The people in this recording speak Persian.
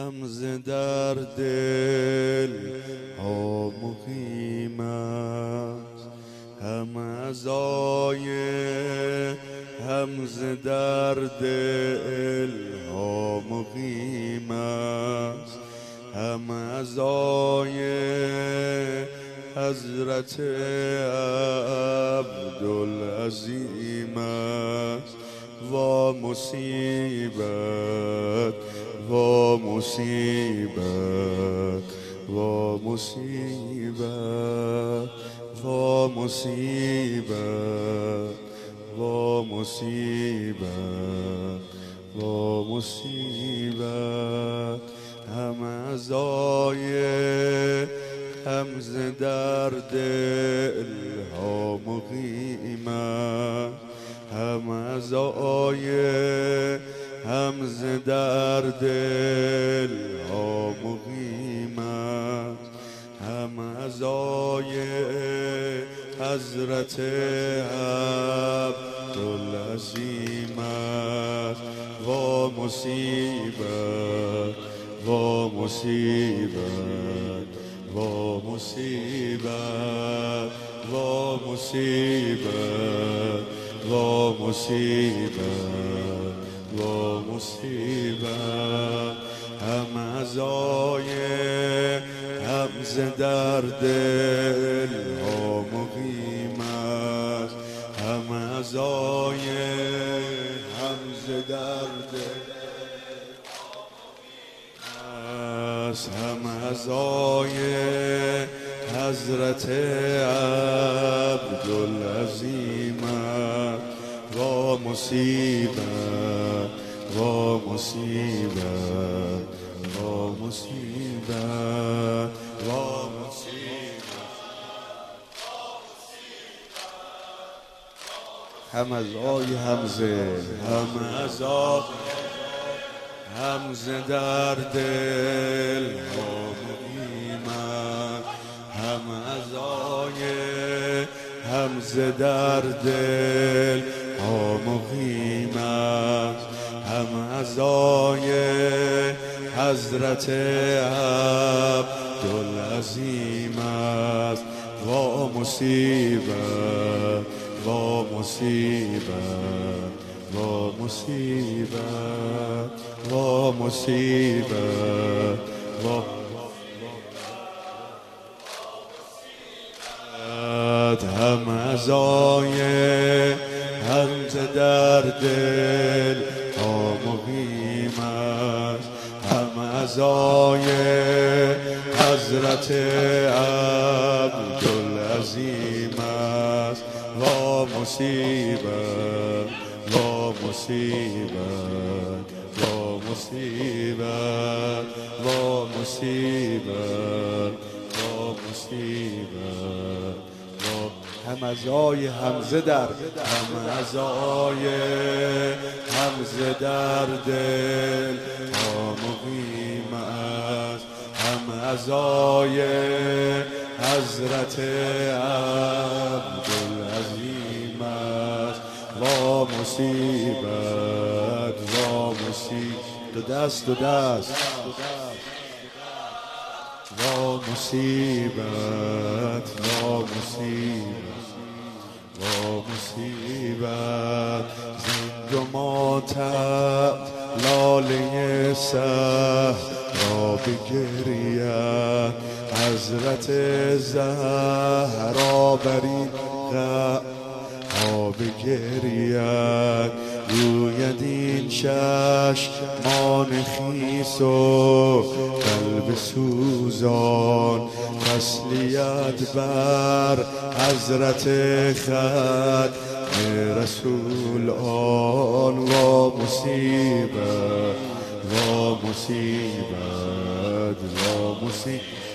همز در دل ها مقیم است، هم ازای همز در دل ها مقیم است، هم ازای حضرت عبدالعظیم است. و مصیبت و مصیبت و مصیبت و مصیبت و مصیبت و مصیبت، هم ازای همز در دل ها مقیم است، هم ازای همز در دل ها مقیم است، هم ازای حضرت عبدالعظیم است. و مصیبت و مصیبت و مصیبت و مصیبت و مصیبت و مصیبت، هم ازای همز در دل ها مقیم است، هم ازای همز در دل است، هم ازای حضرت عبدالعظیم است. و مصیبت و مصیبت و مصیبت و مصیبت، هم ازای همزه، هم ازای همز در دل ها مقیم است، هم ازای همز در دل ها مقیم است، هم ازای حضرت عبدالعظیم است. و مصیبت و مصیبت و مصیبت و مصیبت و هم ازای همز در دل ها مقیم است، هم ازای حضرت عبدالعظیم است. و مصیبت و مصیبت و مصیبت و مصیبت و مصیبت، هم ازای همزه در، هم ازای همزه در دل ها مقیم است، هم ازای حضرت عبدالعظیم است. و مصیبت و مصیبت، دو دست دو دست و مصیبت و مصیبت و مصیبت، زنگ و ماتم لاله صحرا بگرید، حضرت زهرا بری ها بگرید، روید این چشمان خیس و قلب سوزان، تسلیت بر حضرت ختم رسول آن. و مصیبت و مصیبت و مصیبت